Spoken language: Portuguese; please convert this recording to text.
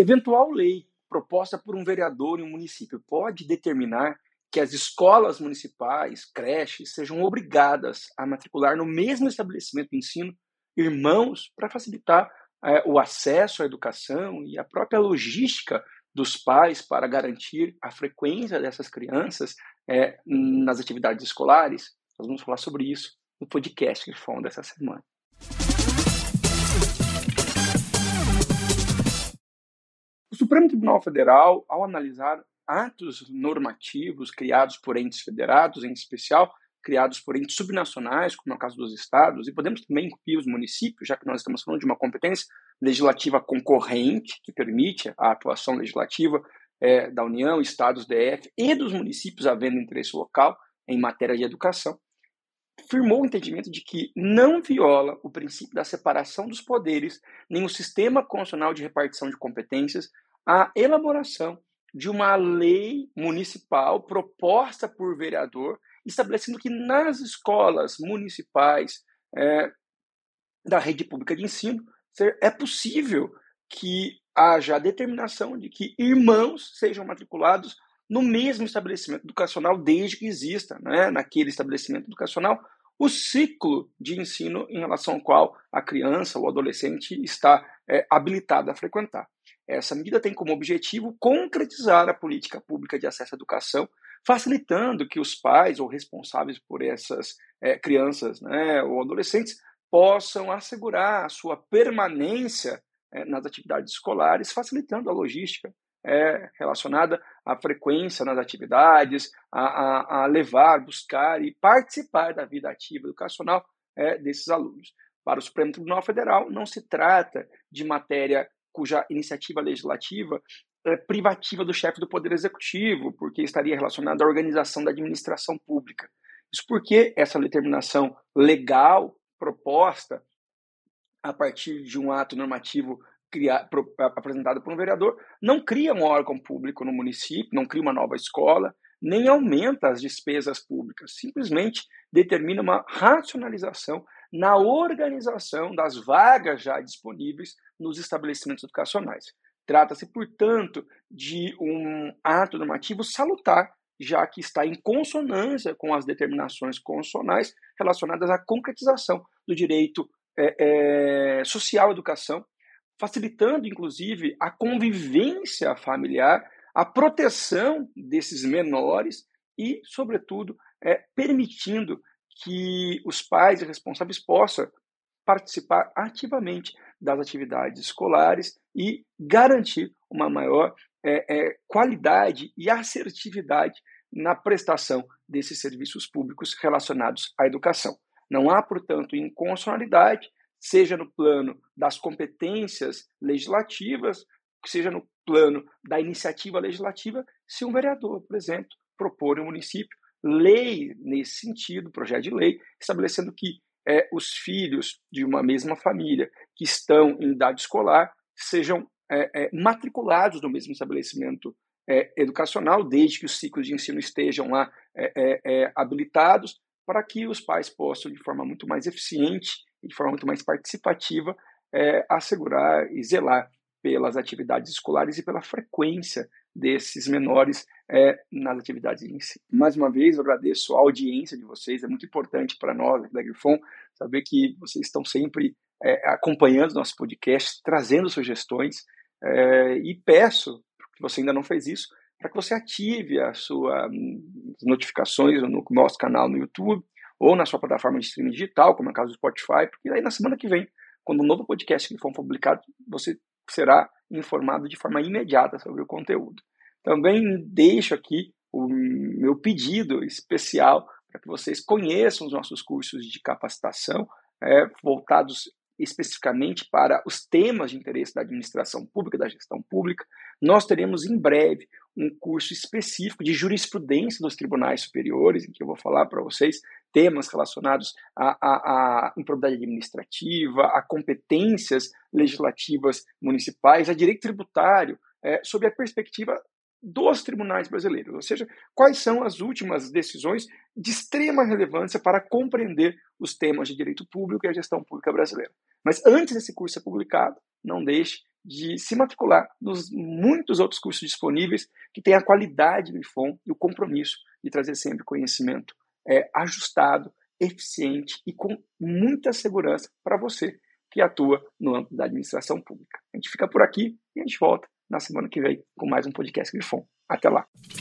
Eventual lei proposta por um vereador em um município pode determinar que as escolas municipais, creches, sejam obrigadas a matricular no mesmo estabelecimento de ensino irmãos para facilitar o acesso à educação e a própria logística dos pais para garantir a frequência dessas crianças nas atividades escolares. Nós vamos falar sobre isso no podcast Grifon dessa semana. O Supremo Tribunal Federal, ao analisar atos normativos criados por entes federados, em especial criados por entes subnacionais, como é o caso dos estados, e podemos também incluir os municípios, já que nós estamos falando de uma competência legislativa concorrente, que permite a atuação legislativa da União, estados, DF e dos municípios havendo interesse local em matéria de educação, firmou o entendimento de que não viola o princípio da separação dos poderes, nem o sistema constitucional de repartição de competências, a elaboração de uma lei municipal proposta por vereador, estabelecendo que nas escolas municipais da rede pública de ensino é possível que haja a determinação de que irmãos sejam matriculados no mesmo estabelecimento educacional, desde que exista, naquele estabelecimento educacional, o ciclo de ensino em relação ao qual a criança ou adolescente está habilitada a frequentar. Essa medida tem como objetivo concretizar a política pública de acesso à educação, facilitando que os pais ou responsáveis por essas crianças ou adolescentes possam assegurar a sua permanência nas atividades escolares, facilitando a logística relacionada à frequência nas atividades, a levar, buscar e participar da vida ativa educacional desses alunos. Para o Supremo Tribunal Federal, não se trata de matéria cuja iniciativa legislativa é privativa do chefe do Poder Executivo, porque estaria relacionada à organização da administração pública. Isso porque essa determinação legal proposta a partir de um ato normativo apresentado por um vereador, não cria um órgão público no município, não cria uma nova escola, nem aumenta as despesas públicas, simplesmente determina uma racionalização na organização das vagas já disponíveis nos estabelecimentos educacionais. Trata-se, portanto, de um ato normativo salutar, já que está em consonância com as determinações constitucionais relacionadas à concretização do direito social à educação, facilitando, inclusive, a convivência familiar, a proteção desses menores e, sobretudo, permitindo que os pais e responsáveis possam participar ativamente das atividades escolares e garantir uma maior qualidade e assertividade na prestação desses serviços públicos relacionados à educação. Não há, portanto, inconstitucionalidade, seja no plano das competências legislativas, seja no plano da iniciativa legislativa, se um vereador, por exemplo, propor em um município lei nesse sentido, projeto de lei, estabelecendo que os filhos de uma mesma família que estão em idade escolar sejam matriculados no mesmo estabelecimento educacional, desde que os ciclos de ensino estejam lá habilitados, para que os pais possam, de forma muito mais eficiente e de forma muito mais participativa, assegurar e zelar pelas atividades escolares e pela frequência desses menores nas atividades de ensino. Mais uma vez, eu agradeço a audiência de vocês, é muito importante para nós da Grifon saber que vocês estão sempre acompanhando nosso podcast, trazendo sugestões, e peço, que você ainda não fez isso, para que você ative as suas notificações no nosso canal no YouTube ou na sua plataforma de streaming digital, como é o caso do Spotify, porque aí na semana que vem, quando um novo podcast for publicado, você será informado de forma imediata sobre o conteúdo. Também deixo aqui o meu pedido especial para que vocês conheçam os nossos cursos de capacitação, voltados especificamente para os temas de interesse da administração pública, da gestão pública. Nós teremos em breve um curso específico de jurisprudência dos tribunais superiores, em que eu vou falar para vocês temas relacionados à improbidade administrativa, a competências legislativas municipais, a direito tributário, sob a perspectiva dos tribunais brasileiros, ou seja, quais são as últimas decisões de extrema relevância para compreender os temas de direito público e a gestão pública brasileira. Mas antes desse curso ser publicado, não deixe de se matricular nos muitos outros cursos disponíveis que têm a qualidade do IFOM e o compromisso de trazer sempre conhecimento ajustado, eficiente e com muita segurança para você que atua no âmbito da administração pública. A gente fica por aqui e a gente volta na semana que vem com mais um podcast do IFOM. Até lá!